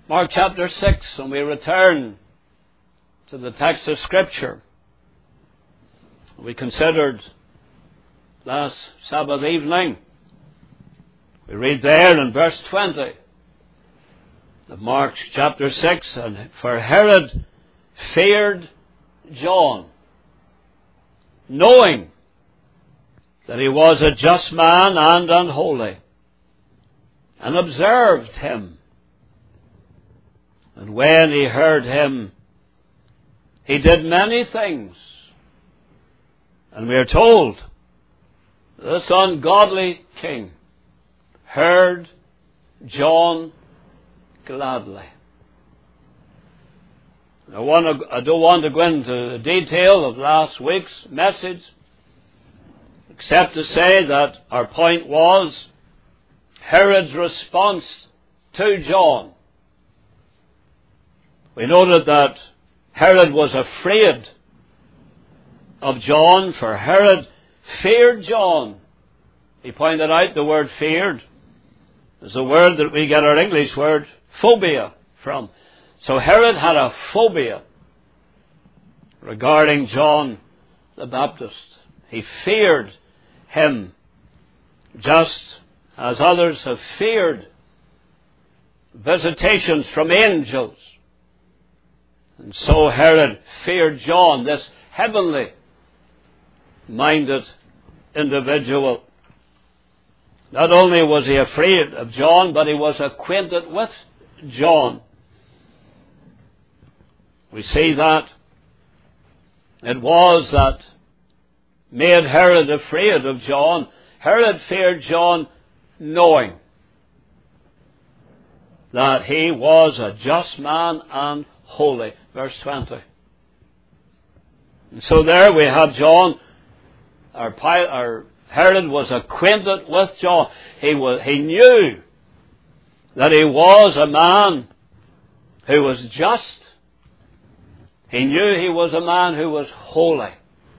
Mark chapter 6, and we return to the text of Scripture we considered last Sabbath evening. We read there in verse 20 of Mark chapter 6, and for Herod feared John, knowing that he was a just man and unholy, and observed him. And when he heard him, he did many things. And we are told this ungodly king heard John gladly. I don't want to go into the detail of last week's message, except to say that our point was Herod's response to John. We noted that Herod was afraid of John, for Herod feared John. He pointed out the word feared is a word that we get our English word phobia from. So Herod had a phobia regarding John the Baptist. He feared him, just as others have feared visitations from angels. And so Herod feared John, this heavenly-minded individual. Not only was he afraid of John, but he was acquainted with John. We see that it was that made Herod afraid of John. Herod feared John knowing that he was a just man and holy. Verse 20. And so there we have John. Herod was acquainted with John. He knew that he was a man who was just. He knew he was a man who was holy.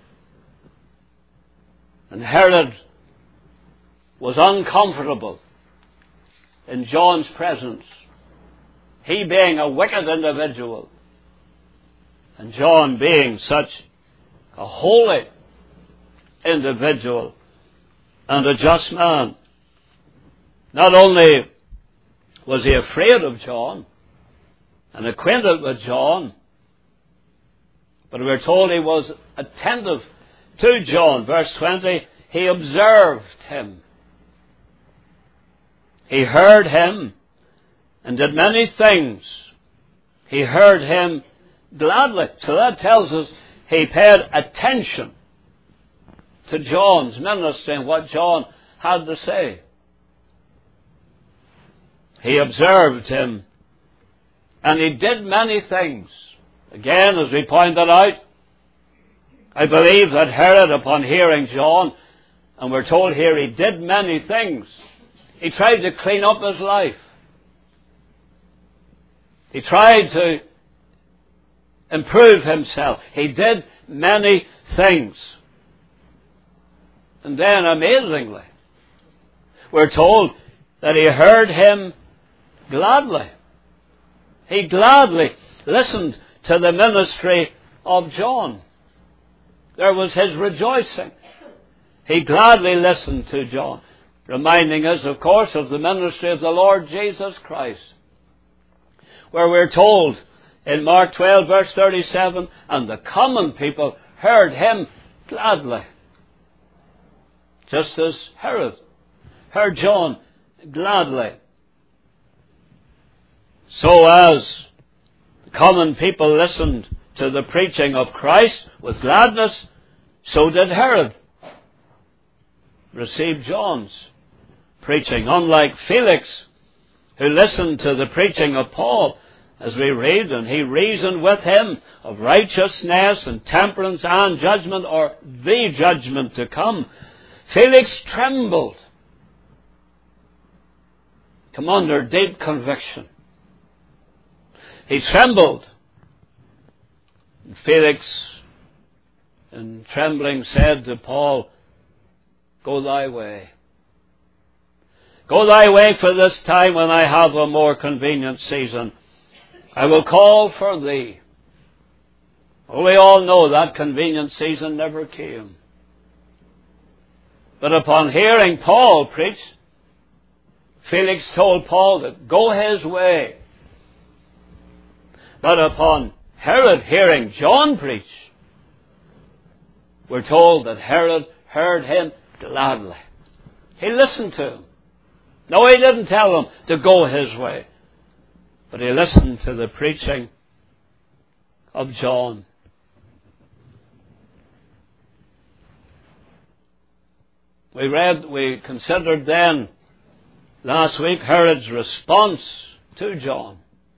And Herod was uncomfortable in John's presence, he being a wicked individual, and John being such a holy individual and a just man. Not only was he afraid of John and acquainted with John, but we're told he was attentive to John. Verse 20, he observed him. He heard him and did many things. He heard him gladly. So that tells us he paid attention to John's ministry and what John had to say. He observed him and he did many things. Again, as we pointed out, I believe that Herod, upon hearing John, and we're told here he did many things, he tried to clean up his life. He tried to improve himself. He did many things. And then, amazingly, we're told that he heard him gladly. He gladly listened to the ministry of John. There was his rejoicing. He gladly listened to John, reminding us, of course, of the ministry of the Lord Jesus Christ, where we're told in Mark 12, verse 37, and the common people heard him gladly. Just as Herod heard John gladly. So as the common people listened to the preaching of Christ with gladness, so did Herod receive John's preaching. Unlike Felix, who listened to the preaching of Paul, as we read, and he reasoned with him of righteousness and temperance and judgment, or the judgment to come. Felix trembled, come under deep conviction. He trembled. And Felix, in trembling, said to Paul, "Go thy way. Go thy way for this time when I have a more convenient season." I will call for thee. Well, we all know that convenient season never came. But upon hearing Paul preach, Felix told Paul to go his way. But upon Herod hearing John preach, we're told that Herod heard him gladly. He listened to him. No, he didn't tell him to go his way, but he listened to the preaching of John. We considered then last week Herod's response to John.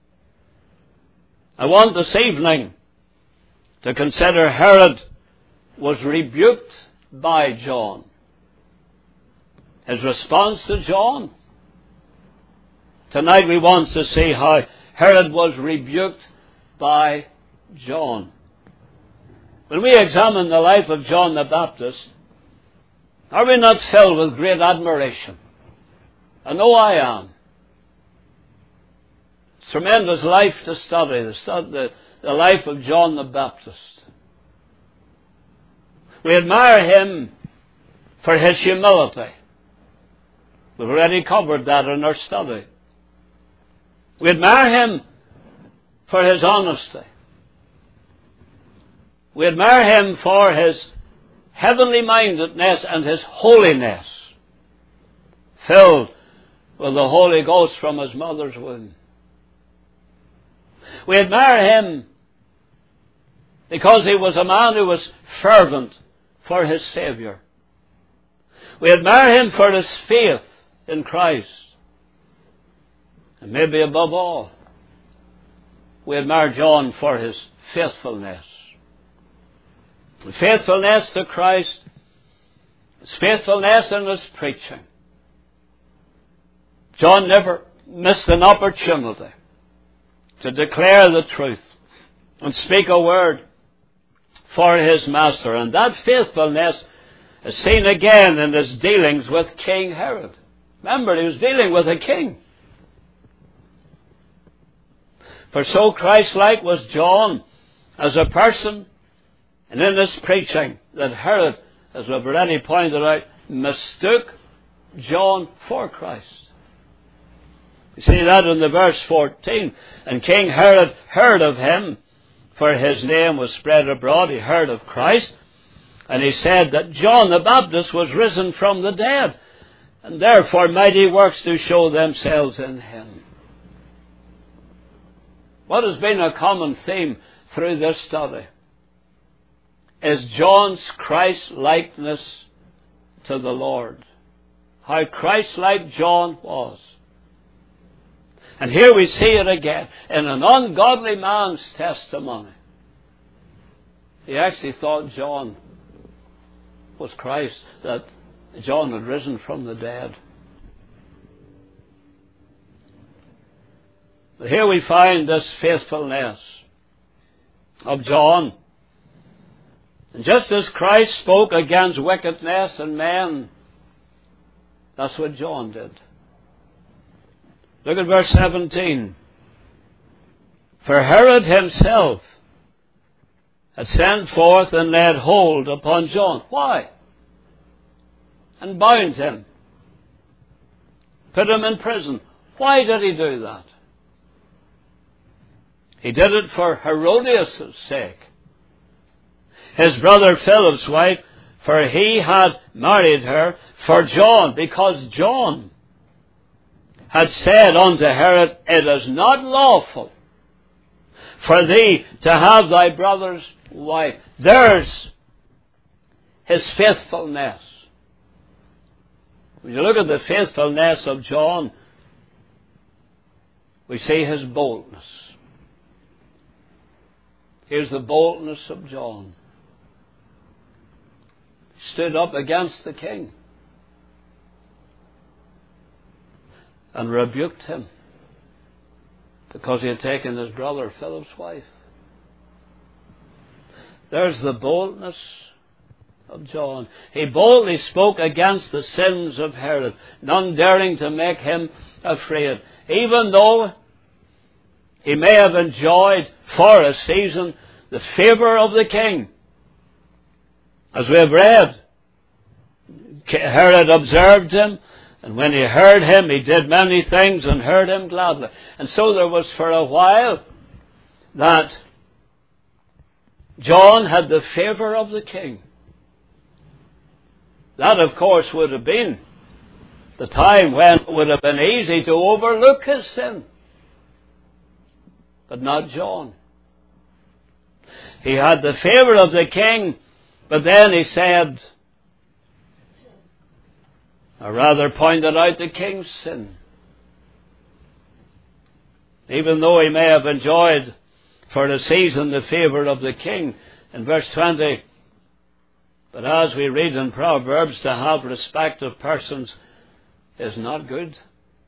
I want this evening to consider Herod was rebuked by John. His response to John. Tonight we want to see how Herod was rebuked by John. When we examine the life of John the Baptist, are we not filled with great admiration? I know I am. Tremendous life to study, the life of John the Baptist. We admire him for his humility. We've already covered that in our study. We admire him for his honesty. We admire him for his heavenly mindedness and his holiness, filled with the Holy Ghost from his mother's womb. We admire him because he was a man who was fervent for his Savior. We admire him for his faith in Christ. And maybe above all, we admire John for his faithfulness. Faithfulness to Christ, his faithfulness in his preaching. John never missed an opportunity to declare the truth and speak a word for his master. And that faithfulness is seen again in his dealings with King Herod. Remember, he was dealing with a king. For so Christ-like was John as a person, and in his preaching, that Herod, as we've already pointed out, mistook John for Christ. You see that in the verse 14. And King Herod heard of him, for his name was spread abroad. He heard of Christ, and he said that John the Baptist was risen from the dead, and therefore mighty works do show themselves in him. What has been a common theme through this study is John's Christ-likeness to the Lord. How Christ-like John was. And here we see it again in an ungodly man's testimony. He actually thought John was Christ, that John had risen from the dead. But here we find this faithfulness of John. And just as Christ spoke against wickedness in men, that's what John did. Look at verse 17. For Herod himself had sent forth and laid hold upon John. Why? And bound him. Put him in prison. Why did he do that? He did it for Herodias' sake, his brother Philip's wife, for he had married her for John, because John had said unto Herod, it is not lawful for thee to have thy brother's wife. There's his faithfulness. When you look at the faithfulness of John, we see his boldness. Here's the boldness of John. He stood up against the king and rebuked him because he had taken his brother Philip's wife. There's the boldness of John. He boldly spoke against the sins of Herod, none daring to make him afraid, even though he may have enjoyed for a season the favour of the king. As we have read, Herod observed him, and when he heard him, he did many things and heard him gladly. And so there was for a while that John had the favour of the king. That, of course, would have been the time when it would have been easy to overlook his sin. But not John. He had the favour of the king, but then he said, or rather pointed out the king's sin. Even though he may have enjoyed for a season the favour of the king, in verse 20, but as we read in Proverbs, to have respect of persons is not good.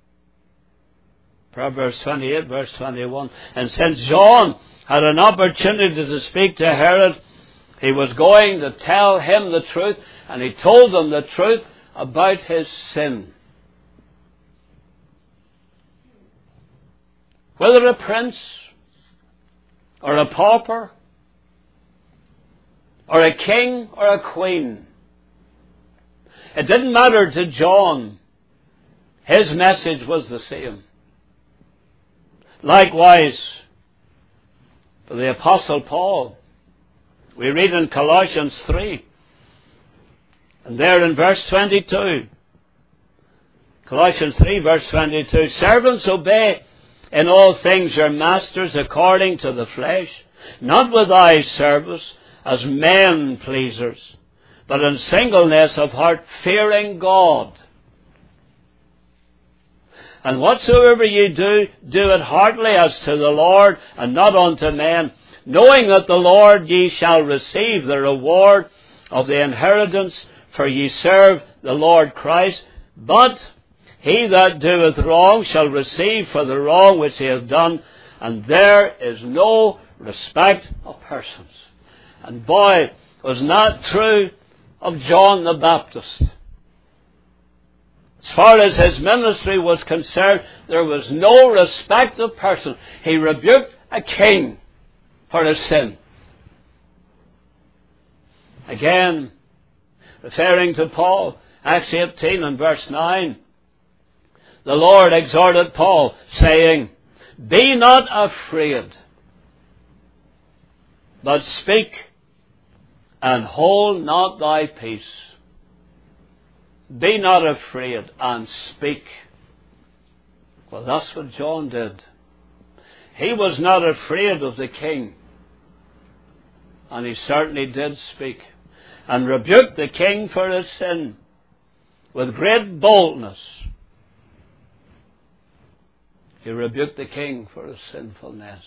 Proverbs 28, verse 21. And since John had an opportunity to speak to Herod, he was going to tell him the truth, and he told him the truth about his sin. Whether a prince, or a pauper, or a king, or a queen, it didn't matter to John. His message was the same. Likewise, for the Apostle Paul, we read in Colossians 3, and there in verse 22, Colossians 3 verse 22, servants, obey in all things your masters according to the flesh, not with eye service as men pleasers, but in singleness of heart, fearing God. And whatsoever ye do, do it heartily as to the Lord, and not unto men, knowing that the Lord ye shall receive the reward of the inheritance, for ye serve the Lord Christ. But he that doeth wrong shall receive for the wrong which he has done, and there is no respect of persons. And boy, was not true of John the Baptist. As far as his ministry was concerned, there was no respect of person. He rebuked a king for his sin. Again, referring to Paul, Acts 18 and verse 9, the Lord exhorted Paul, saying, be not afraid, but speak, and hold not thy peace. Be not afraid, and speak. Well, that's what John did. He was not afraid of the king, and he certainly did speak, and rebuked the king for his sin with great boldness. He rebuked the king for his sinfulness.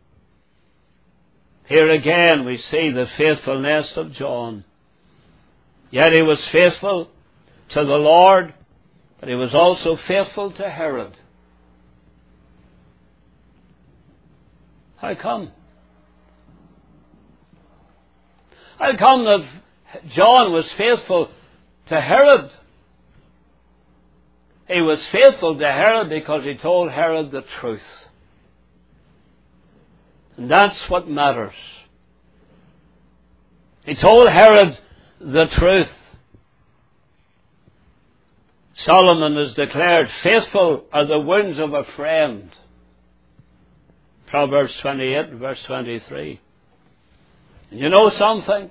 Here again we see the faithfulness of John. Yet he was faithful to the Lord, but he was also faithful to Herod. How come? How come that John was faithful to Herod? He was faithful to Herod because he told Herod the truth. And that's what matters. He told Herod the truth. Solomon is declared, faithful are the wounds of a friend. Proverbs 28, verse 23. And you know something?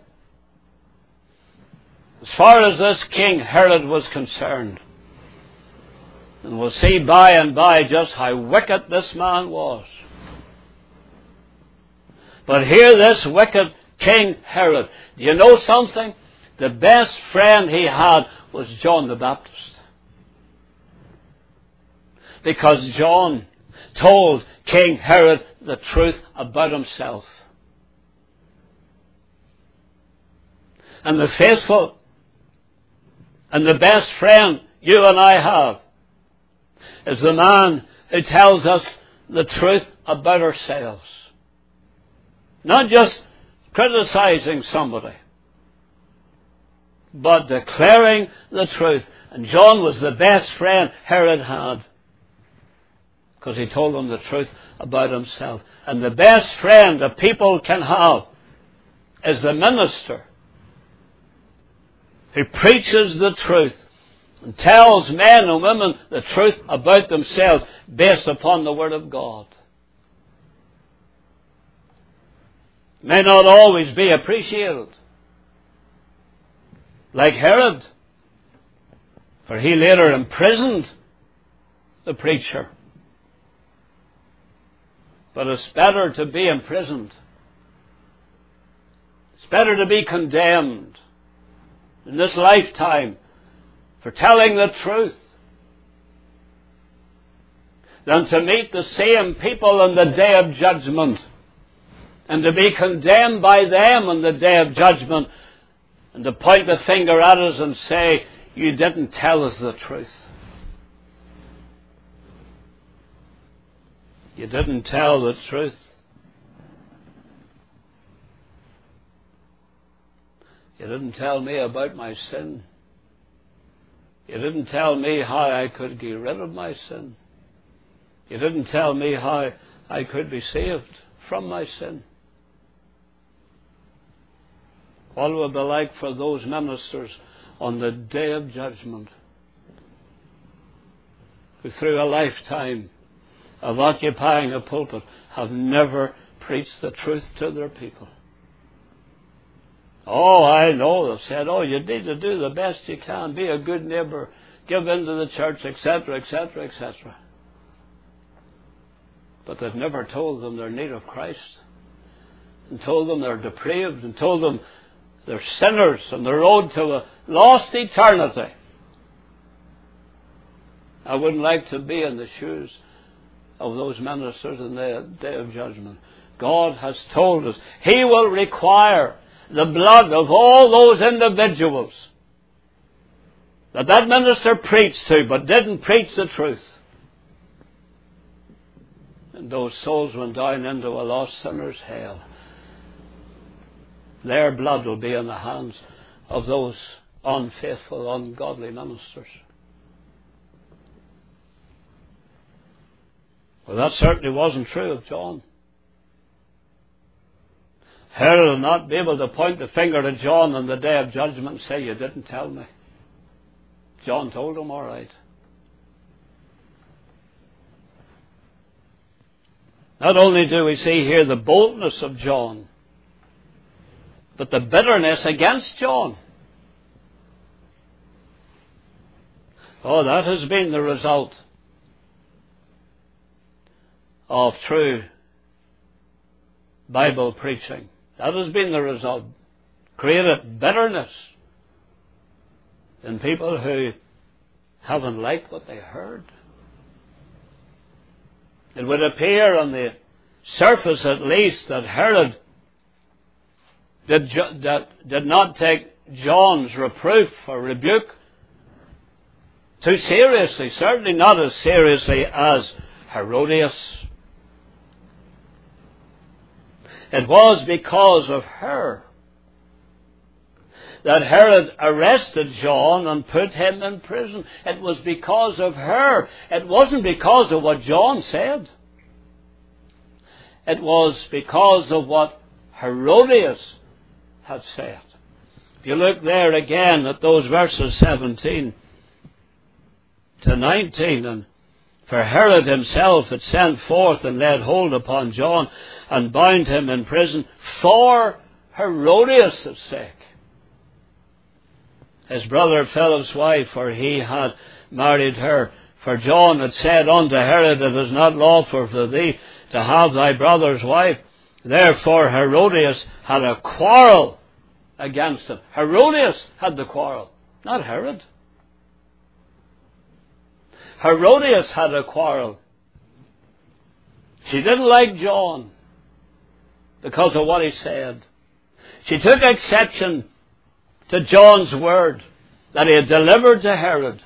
As far as this king Herod was concerned, and we'll see by and by just how wicked this man was. But here this wicked King Herod, do you know something? The best friend he had was John the Baptist. Because John told King Herod the truth about himself. And the faithful and the best friend you and I have is the man who tells us the truth about ourselves. Not just criticizing somebody, but declaring the truth. And John was the best friend Herod had. because he told them the truth about himself. And the best friend a people can have is the minister who preaches the truth and tells men and women the truth about themselves based upon the Word of God. May not always be appreciated, like Herod, for he later imprisoned the preacher. But it's better to be imprisoned. It's better to be condemned in this lifetime for telling the truth than to meet the same people on the day of judgment and to be condemned by them on the day of judgment and to point the finger at us and say, you didn't tell us the truth. You didn't tell the truth. You didn't tell me about my sin. You didn't tell me how I could get rid of my sin. You didn't tell me how I could be saved from my sin. What will it be like for those ministers on the day of judgment who through a lifetime of occupying a pulpit have never preached the truth to their people? Oh, I know, they've said, oh, you need to do the best you can, be a good neighbour, give in to the church, etc., etc., etc. But they've never told them their need of Christ, and told them they're depraved, and told them they're sinners on the road to a lost eternity. I wouldn't like to be in the shoes of those ministers in the day of judgment. God has told us He will require the blood of all those individuals that minister preached to but didn't preach the truth. And those souls went down into a lost sinner's hell. Their blood will be in the hands of those unfaithful, ungodly ministers. Well, that certainly wasn't true of John. Herod will not be able to point the finger at John on the day of judgment and say, you didn't tell me. John told him all right. Not only do we see here the boldness of John, but the bitterness against John. Oh, that has been the result of true Bible preaching. That has been the result. Created bitterness in people who haven't liked what they heard. It would appear on the surface at least that Herod did not take John's reproof or rebuke too seriously, certainly not as seriously as Herodias. It was because of her that Herod arrested John and put him in prison. It was because of her. It wasn't because of what John said. It was because of what Herodias had said. If you look there again at those verses 17 to 19, and for Herod himself had sent forth and laid hold upon John and bound him in prison for Herodias' sake, his brother Philip's wife, for he had married her. For John had said unto Herod, it is not lawful for thee to have thy brother's wife. Therefore Herodias had a quarrel against him. Herodias had the quarrel, not Herod. Herodias had a quarrel. She didn't like John because of what he said. She took exception to John's word that he had delivered to Herod.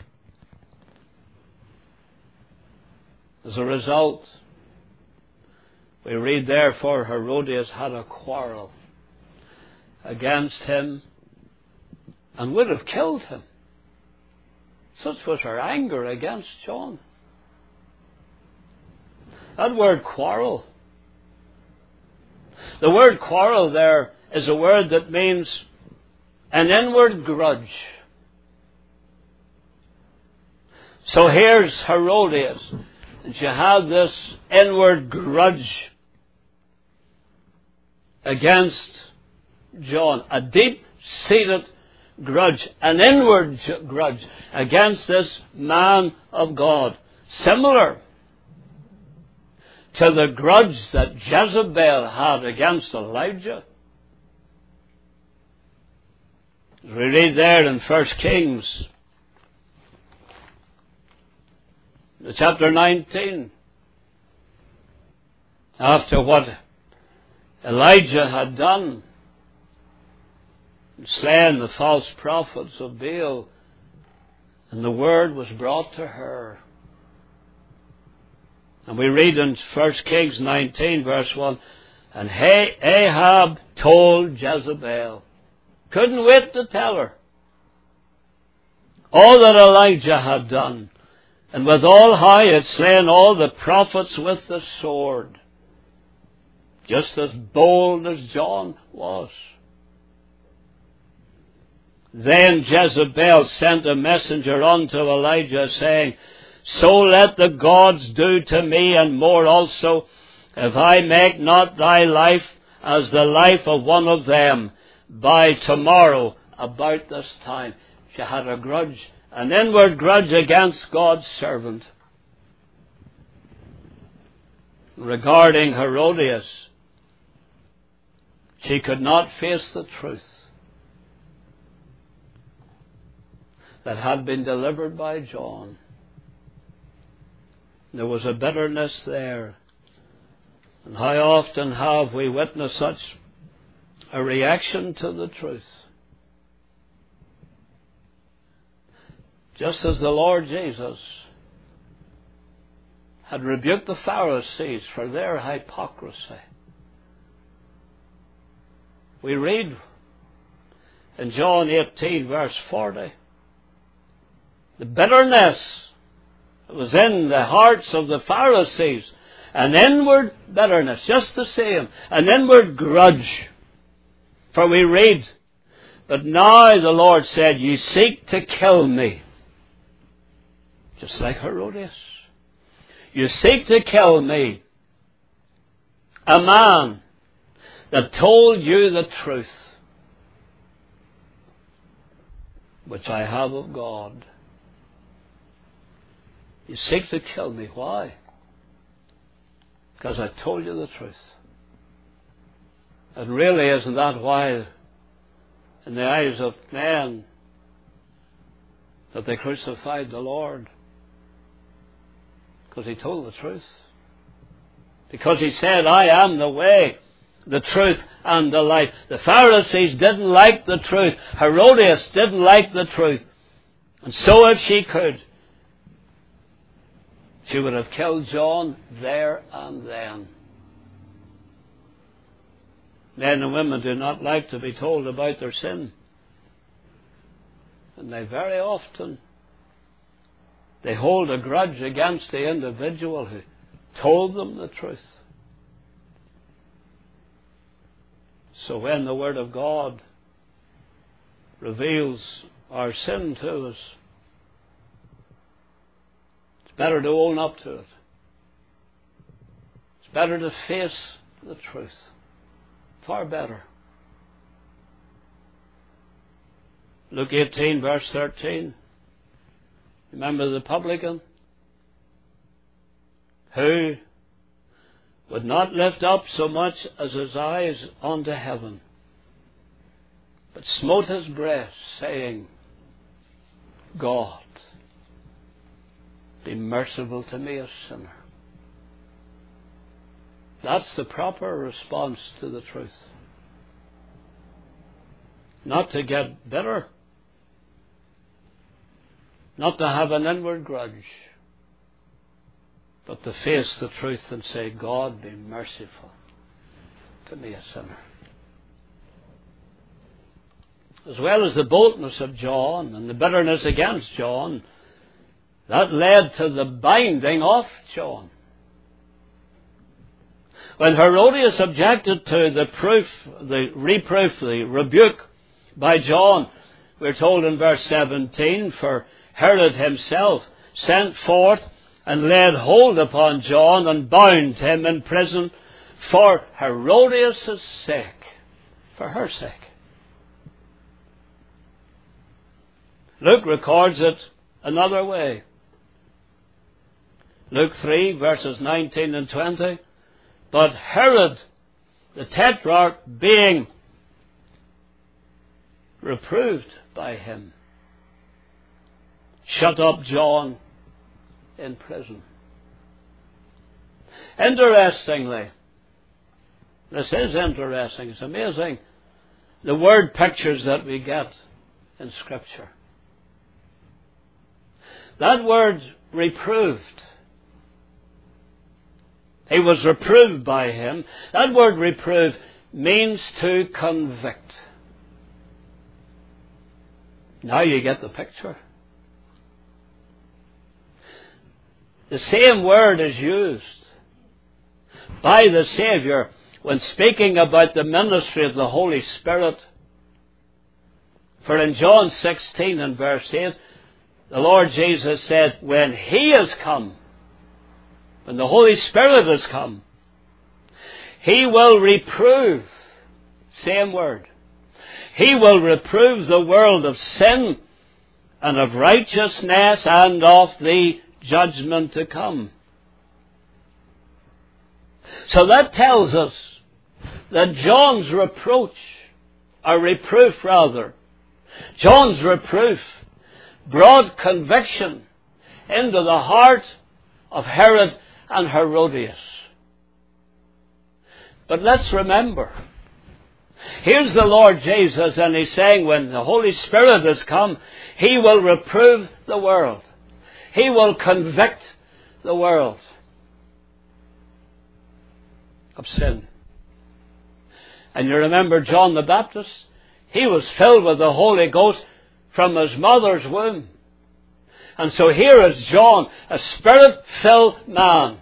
As a result, we read, therefore Herodias had a quarrel against him and would have killed him. Such was her anger against John. That word quarrel. The word quarrel there is a word that means an inward grudge. So here's Herodias, and she had this inward grudge against John, a deep-seated grudge, an inward grudge against this man of God, similar to the grudge that Jezebel had against Elijah. As we read there in 1 Kings, chapter 19, after what Elijah had done, slain the false prophets of Baal, and the word was brought to her. And we read in 1 Kings 19, verse 1, and Ahab told Jezebel, couldn't wait to tell her, all that Elijah had done, and withal how he had slain all the prophets with the sword, just as bold as John was. Then Jezebel sent a messenger unto Elijah, saying, so let the gods do to me, and more also, if I make not thy life as the life of one of them by tomorrow about this time. She had a grudge, an inward grudge against God's servant. Regarding Herodias, she could not face the truth that had been delivered by John. There was a bitterness there. And how often have we witnessed such a reaction to the truth? Just as the Lord Jesus had rebuked the Pharisees for their hypocrisy. We read in John 18, verse 40, the bitterness that was in the hearts of the Pharisees, an inward bitterness, just the same, an inward grudge. For we read, but now the Lord said, ye seek to kill me. Just like Herodias. You seek to kill me, a man that told you the truth, which I have of God. You seek to kill me. Why? Because I told you the truth. And really, isn't that why, in the eyes of men, that they crucified the Lord? Because he told the truth. Because he said, I am the way, the truth, and the life. The Pharisees didn't like the truth. Herodias didn't like the truth. And so if she could, she would have killed John there and then. Men and women do not like to be told about their sin. And they very often, they hold a grudge against the individual who told them the truth. So when the Word of God reveals our sin to us, better to own up to it. It's better to face the truth. Far better. Luke 18, verse 13. Remember the publican who would not lift up so much as his eyes unto heaven, but smote his breast, saying, God, be merciful to me, a sinner. That's the proper response to the truth. Not to get bitter. Not to have an inward grudge. But to face the truth and say, God, be merciful to me, a sinner. As well as the boldness of John and the bitterness against John, that led to the binding of John. When Herodias objected to the rebuke by John, we're told in verse 17, for Herod himself sent forth and laid hold upon John and bound him in prison for Herodias' sake, for her sake. Luke records it another way. Luke 3, verses 19 and 20. But Herod, the Tetrarch, being reproved by him, shut up John in prison. Interestingly, this is interesting, it's amazing, the word pictures that we get in Scripture. That word reproved, he was reproved by him. That word reprove means to convict. Now you get the picture. The same word is used by the Saviour when speaking about the ministry of the Holy Spirit. For in John 16 and verse 8, the Lord Jesus said, when He has come, when the Holy Spirit has come, He will reprove, same word, He will reprove the world of sin and of righteousness and of the judgment to come. So that tells us that John's reproof, John's reproof brought conviction into the heart of Herod and Herodias. But let's remember, here's the Lord Jesus, and He's saying when the Holy Spirit has come, He will reprove the world. He will convict the world of sin. And you remember John the Baptist? He was filled with the Holy Ghost from his mother's womb. And so here is John, a Spirit-filled man.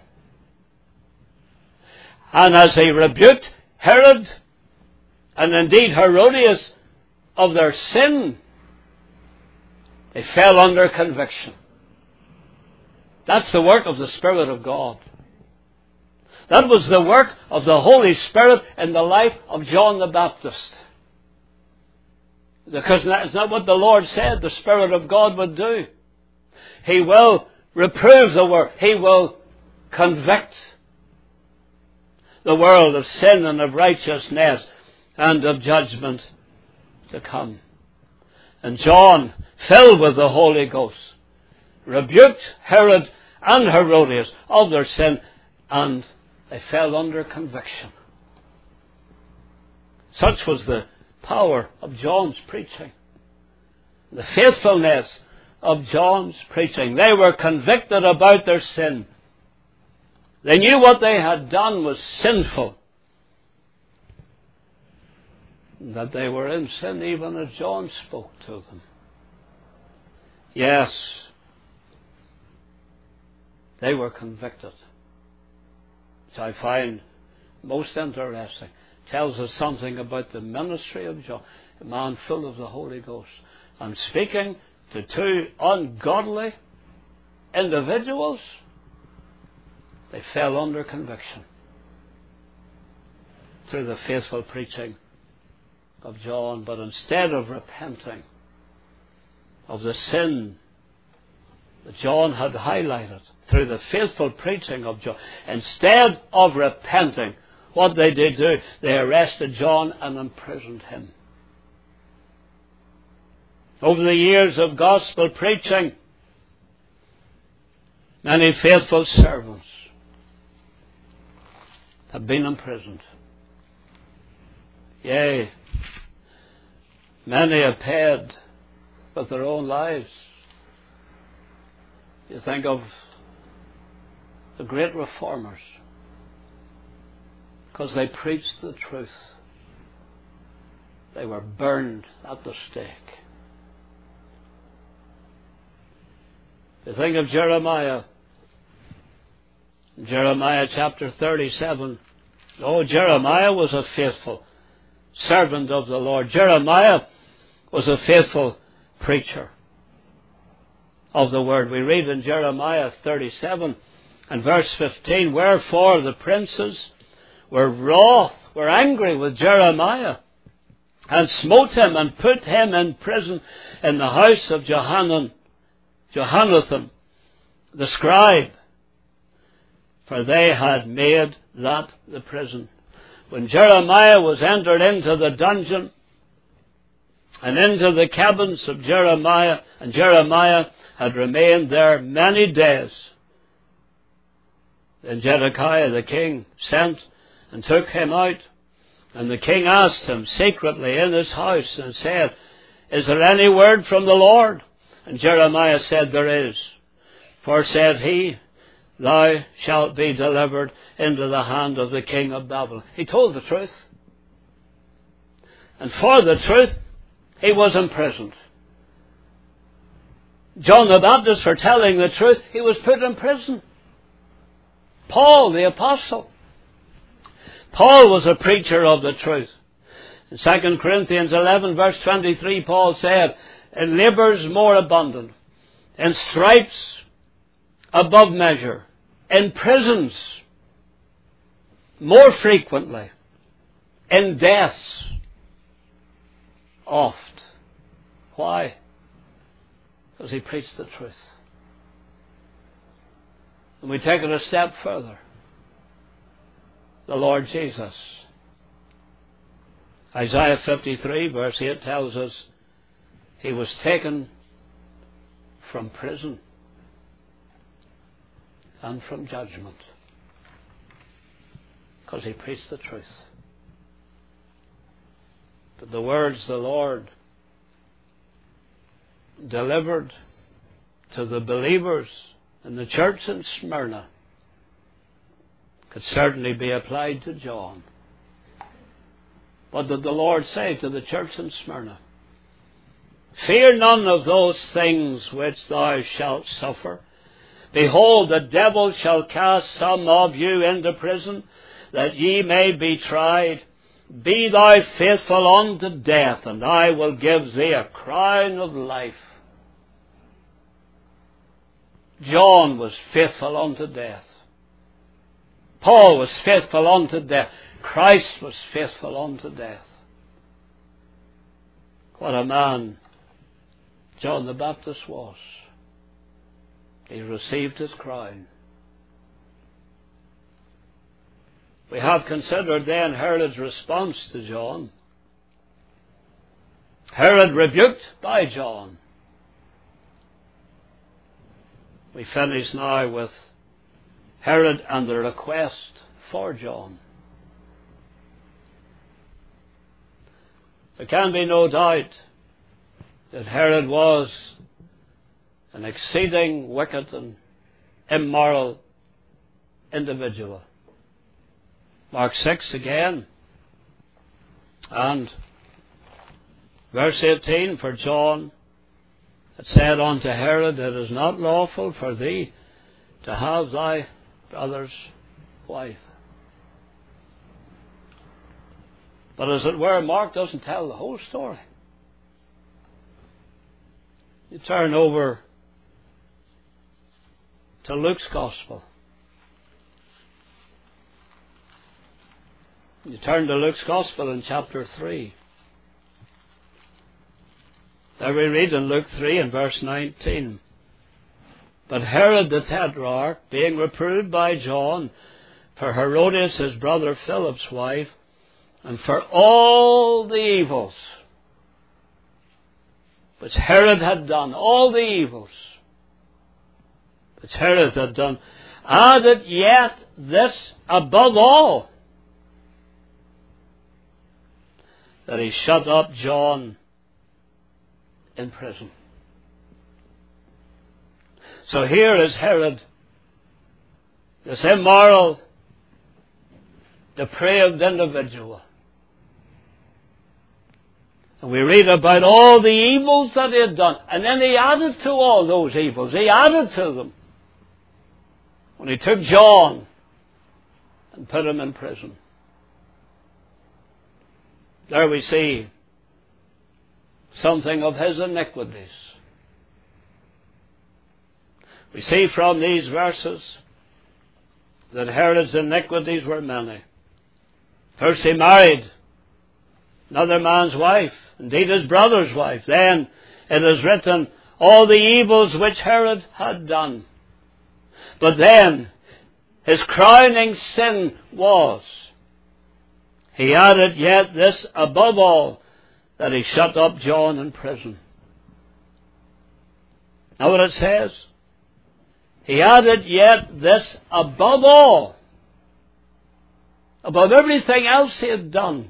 And as he rebuked Herod, and indeed Herodias, of their sin, they fell under conviction. That's the work of the Spirit of God. That was the work of the Holy Spirit in the life of John the Baptist. Because that's not what the Lord said the Spirit of God would do. He will reprove the world. He will convict the world of sin and of righteousness and of judgment to come. And John, filled with the Holy Ghost, rebuked Herod and Herodias of their sin, and they fell under conviction. Such was the power of John's preaching, the faithfulness of John's preaching. They were convicted about their sin. They knew what they had done was sinful, that they were in sin even as John spoke to them. Yes, they were convicted, which I find most interesting. Tells us something about the ministry of John, a man full of the Holy Ghost. I'm speaking to two ungodly individuals. They fell under conviction through the faithful preaching of John. But instead of repenting of the sin that John had highlighted through the faithful preaching of John, instead of repenting, what they did do, they arrested John and imprisoned him. Over the years of gospel preaching, many faithful servants have been imprisoned. Yea, many have paid with their own lives. You think of the great reformers, because they preached the truth. They were burned at the stake. You think of Jeremiah. Jeremiah chapter 37 Oh, Jeremiah was a faithful servant of the Lord. Jeremiah was a faithful preacher of the word. We read in Jeremiah 37 and verse 15, wherefore the princes were wroth, were angry with Jeremiah, and smote him and put him in prison in the house of Jonathan the scribe, for they had made that the prison. When Jeremiah was entered into the dungeon and into the cabins of Jeremiah, and Jeremiah had remained there many days, then Zedekiah the king sent and took him out. And the king asked him secretly in his house and said, is there any word from the Lord? And Jeremiah said, there is. For said he, thou shalt be delivered into the hand of the king of Babylon. He told the truth. And for the truth, he was imprisoned. John the Baptist, for telling the truth, he was put in prison. Paul the apostle. Paul was a preacher of the truth. In 2 Corinthians 11 verse 23, Paul said, in labours more abundant, in stripes above measure, in prisons more frequently, in deaths oft. Why? Because he preached the truth. And we take it a step further. The Lord Jesus. Isaiah 53 verse 8 tells us he was taken from prison and from judgment because he preached the truth. But the words the Lord delivered to the believers in the church in Smyrna could certainly be applied to John. What did the Lord say to the church in Smyrna? Fear none of those things which thou shalt suffer. Behold, the devil shall cast some of you into prison, that ye may be tried. Be thou faithful unto death, and I will give thee a crown of life. John was faithful unto death. Paul was faithful unto death. Christ was faithful unto death. What a man John the Baptist was. He received his crown. We have considered then Herod's response to John. Herod rebuked by John. We finish now with Herod and the request for John. There can be no doubt that Herod was an exceeding wicked and immoral individual. Mark 6 again, and verse 18, for John had said unto Herod, it is not lawful for thee to have thy brother's wife. But as it were, Mark doesn't tell the whole story. You turn over to Luke's Gospel. You turn to Luke's Gospel in chapter 3. There we read in Luke 3 and verse 19. But Herod the Tetrarch, being reproved by John for Herodias his brother Philip's wife, and for all the evils which Herod had done, all the evils which Herod had done, added yet this above all, that he shut up John in prison. So here is Herod, this immoral, depraved individual. And we read about all the evils that he had done. And then he added to all those evils. He added to them when he took John and put him in prison. There we see something of his iniquities. We see from these verses that Herod's iniquities were many. First he married another man's wife, indeed his brother's wife. Then it is written, all the evils which Herod had done. But then his crowning sin was, he added yet this above all, that he shut up John in prison. Now what it says? He added yet this above all, above everything else he had done.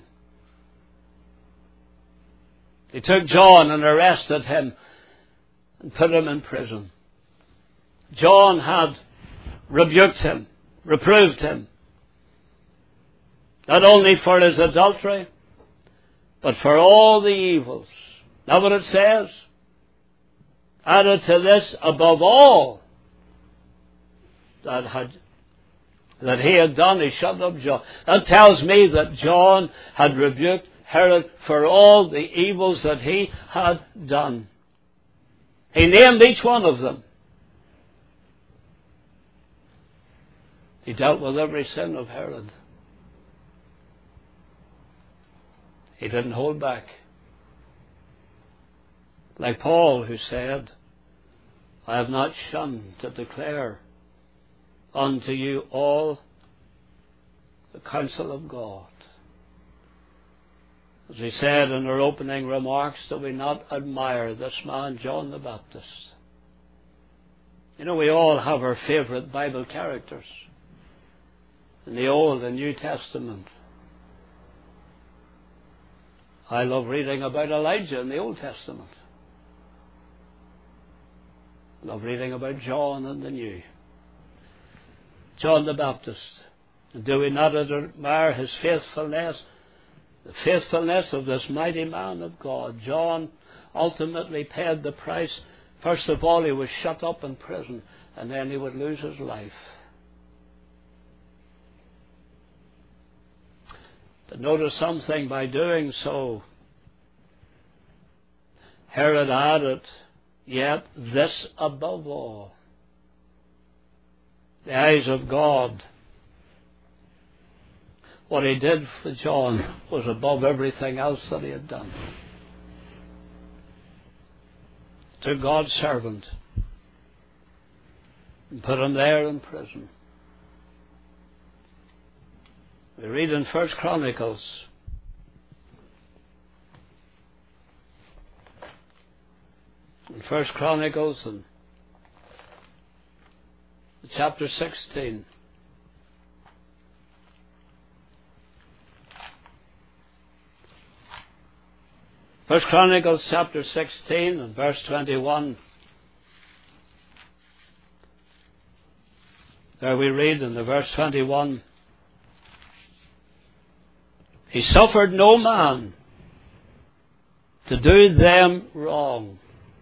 He took John and arrested him and put him in prison. John had rebuked him, reproved him, not only for his adultery, but for all the evils. Now what it says? Added to this above all that he had done, he shut up John. That tells me that John had rebuked Herod for all the evils that he had done. He named each one of them. He dealt with every sin of Herod. He didn't hold back. Like Paul, who said, I have not shunned to declare unto you all the counsel of God. As he said in our opening remarks, do we not admire this man, John the Baptist? You know, we all have our favorite Bible characters in the Old and New Testament. I love reading about Elijah in the Old Testament. I love reading about John in the New. John the Baptist. And do we not admire his faithfulness? The faithfulness of this mighty man of God. John ultimately paid the price. First of all, he was shut up in prison, and then he would lose his life. But notice something, by doing so, Herod added, yet this above all. The eyes of God. What he did for John was above everything else that he had done. Took God's servant and put him there in prison. We read in 1 Chronicles in chapter 16. 1 Chronicles chapter 16 and verse 21. There we read in the verse 21, he suffered no man to do them wrong.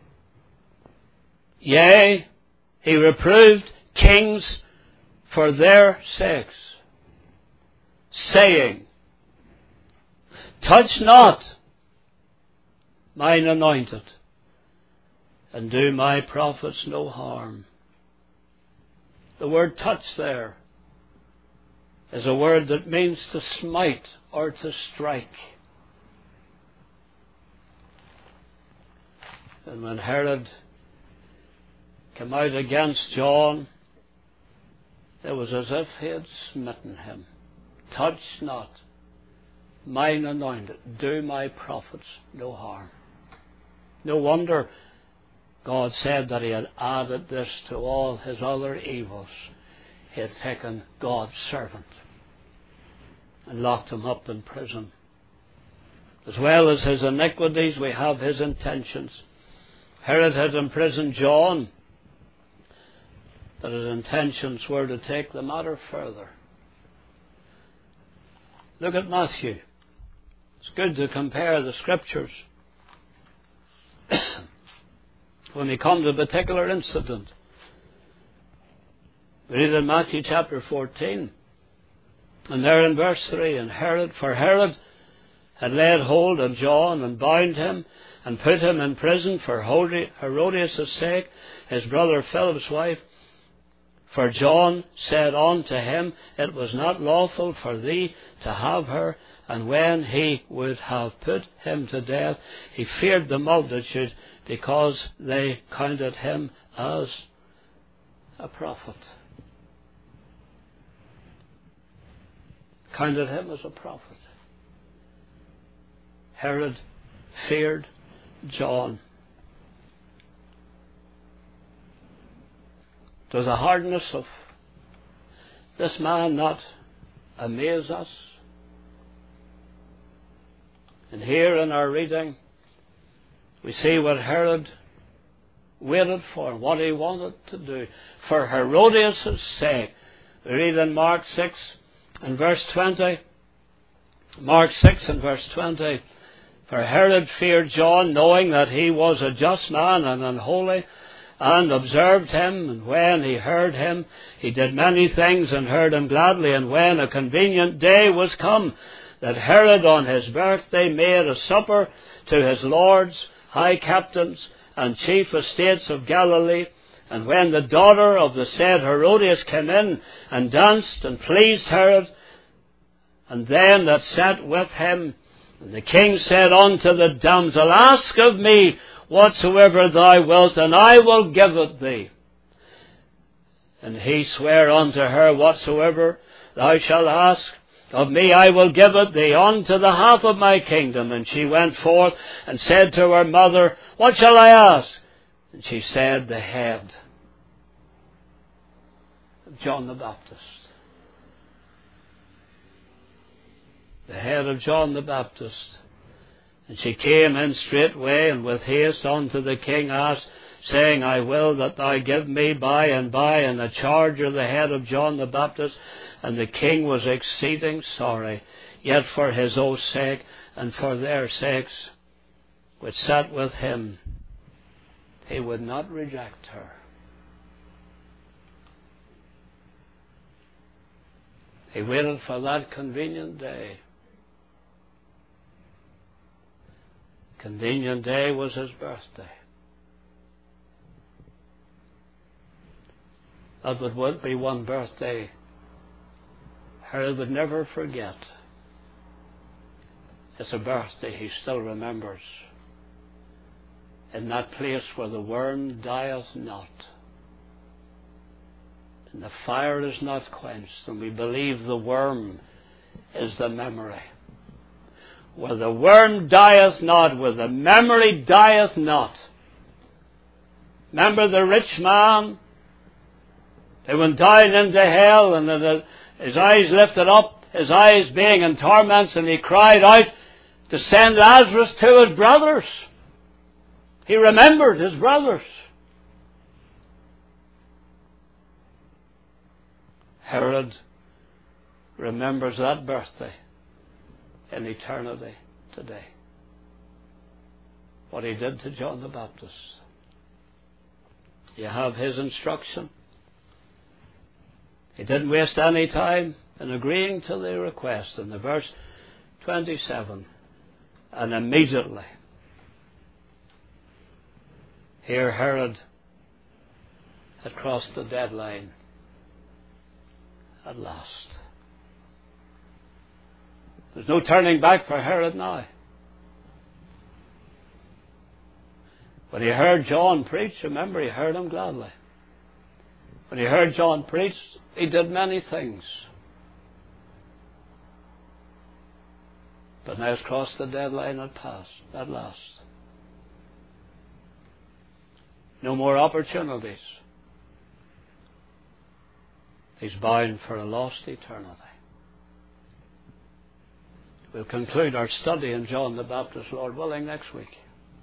Yea, he reproved kings for their sakes, saying, touch not mine anointed, and do my prophets no harm. The word touch there is a word that means to smite or to strike. And when Herod came out against John, it was as if he had smitten him. Touch not mine anointed, do my prophets no harm. No wonder God said that he had added this to all his other evils. He had taken God's servant and locked him up in prison. As well as his iniquities, we have his intentions. Herod had imprisoned John, but his intentions were to take the matter further. Look at Matthew. It's good to compare the scriptures. When we come to a particular incident, we read in Matthew chapter 14, and there in verse 3, and Herod had laid hold on John and bound him and put him in prison for Herodias' sake, his brother Philip's wife. For John said unto him, It was not lawful for thee to have her. And when he would have put him to death, he feared the multitude, because they counted him as a prophet. Counted him as a prophet. Herod feared John. Does the hardness of this man not amaze us? And here in our reading, we see what Herod waited for, what he wanted to do. For Herodias' sake. We read in Mark 6 and verse 20. Mark 6 and verse 20. For Herod feared John, knowing that he was a just man and unholy, and observed him, and when he heard him, he did many things and heard him gladly. And when a convenient day was come, that Herod on his birthday made a supper to his lords, high captains, and chief estates of Galilee. And when the daughter of the said Herodias came in and danced and pleased Herod, and them that sat with him, and the king said unto the damsel, Ask of me whatsoever thou wilt, and I will give it thee. And he sware unto her, Whatsoever thou shalt ask of me, I will give it thee unto the half of my kingdom. And she went forth and said to her mother, What shall I ask? And she said, The head of John the Baptist. The head of John the Baptist. And she came in straightway, and with haste unto the king asked, saying, I will that thou give me by and in a charge of the head of John the Baptist. And the king was exceeding sorry, yet for his own sake, and for their sakes, which sat with him, he would not reject her. He waited for that convenient day. Convenient day was his birthday. That would be one birthday Herod would never forget. It's a birthday he still remembers. In that place where the worm dieth not, and the fire is not quenched, and we believe the worm is the memory. Where the worm dieth not, where the memory dieth not. Remember the rich man? They went down into hell, and his eyes lifted up, his eyes being in torments, and he cried out to send Lazarus to his brothers. He remembered his brothers. Herod remembers that birthday in eternity today. What he did to John the Baptist. You have his instruction. He didn't waste any time in agreeing to the request. In the verse 27, and immediately, here Herod had crossed the deadline at last. There's no turning back for Herod now. When he heard John preach, remember, he heard him gladly. When he heard John preach, he did many things. But now he's crossed the deadline at last. No more opportunities. He's bound for a lost eternity. We'll conclude our study in John the Baptist, Lord willing, next week.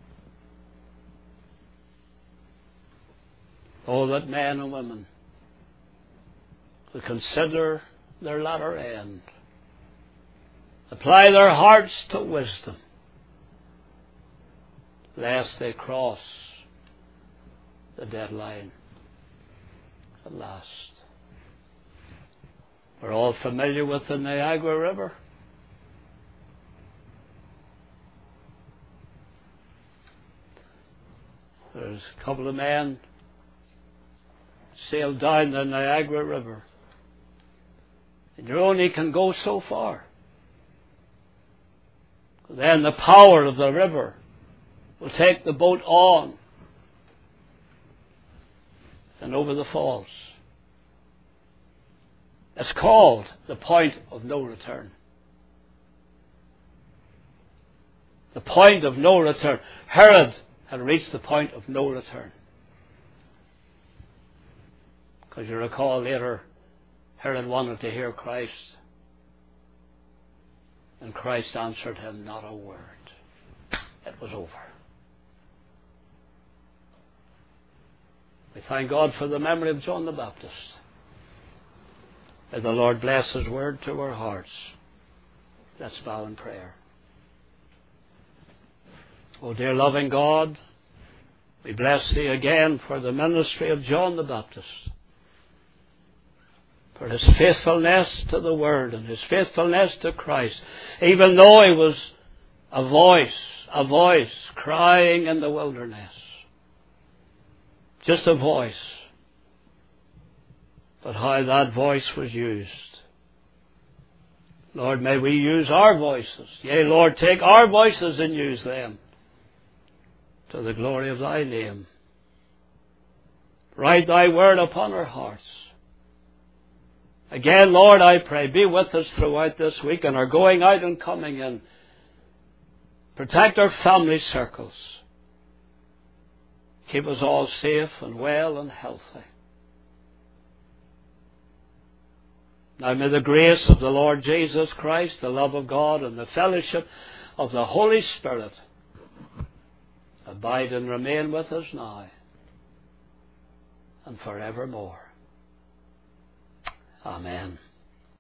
Oh, that men and women will consider their latter end. Apply their hearts to wisdom, lest they cross the deadline at last. We're all familiar with the Niagara River. There's a couple of men sailed down the Niagara River. And you only can go so far. Then the power of the river will take the boat on and over the falls. It's called the point of no return. The point of no return. Herod had reached the point of no return. Because you recall later, Herod wanted to hear Christ. And Christ answered him not a word. It was over. We thank God for the memory of John the Baptist. May the Lord bless His word to our hearts. Let's bow in prayer. Oh, dear loving God, we bless Thee again for the ministry of John the Baptist, for his faithfulness to the Word and his faithfulness to Christ, even though he was a voice crying in the wilderness. Just a voice. But how that voice was used. Lord, may we use our voices. Yea, Lord, take our voices and use them to the glory of Thy name. Write Thy word upon our hearts. Again, Lord, I pray, be with us throughout this week and our going out and coming in. Protect our family circles. Keep us all safe and well and healthy. Now may the grace of the Lord Jesus Christ, the love of God, and the fellowship of the Holy Spirit abide and remain with us now and forevermore. Amen.